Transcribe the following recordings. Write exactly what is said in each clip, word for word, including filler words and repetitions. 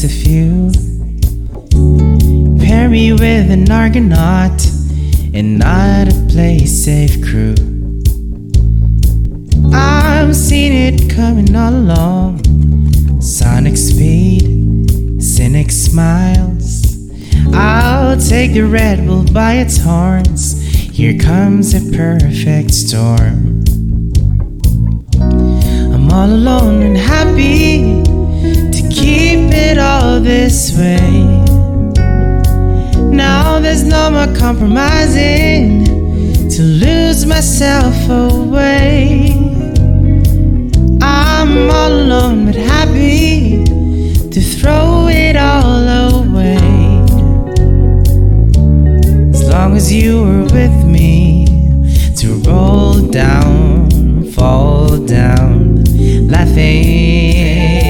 just a few. Pair me with an Argonaut and not a play safe crew. I've seen it coming all along. Sonic speed, cynic smiles. I'll take the Red Bull by its horns. Here comes a perfect storm. I'm all alone and happy to keep it all this way. Now there's no more compromising to lose myself away. I'm all alone but happy to throw it all away. As long as you were with me, to roll down, fall down, laughing.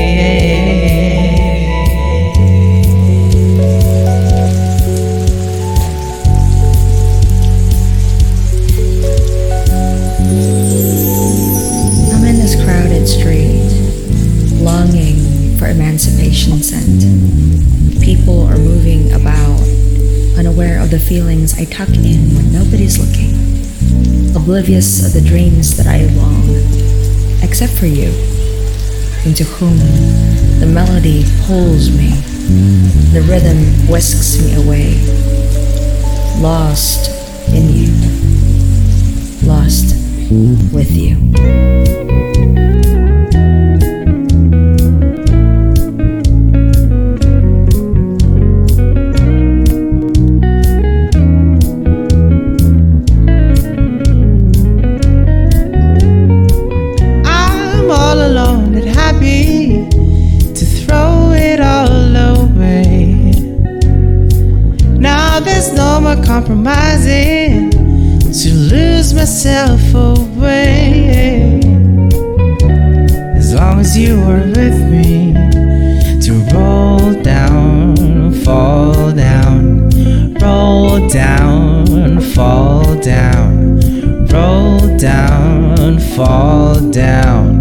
I'm in this crowded street, longing for emancipation scent. People are moving about, unaware of the feelings I tuck in when nobody's looking, oblivious of the dreams that I long, except for you, into whom the melody pulls me, the rhythm whisks me away, lost in you, lost with you. To throw it all away. Now there's no more compromising to lose myself away. As long as you are with me, to roll down, fall down, roll down, fall down, roll down, fall down.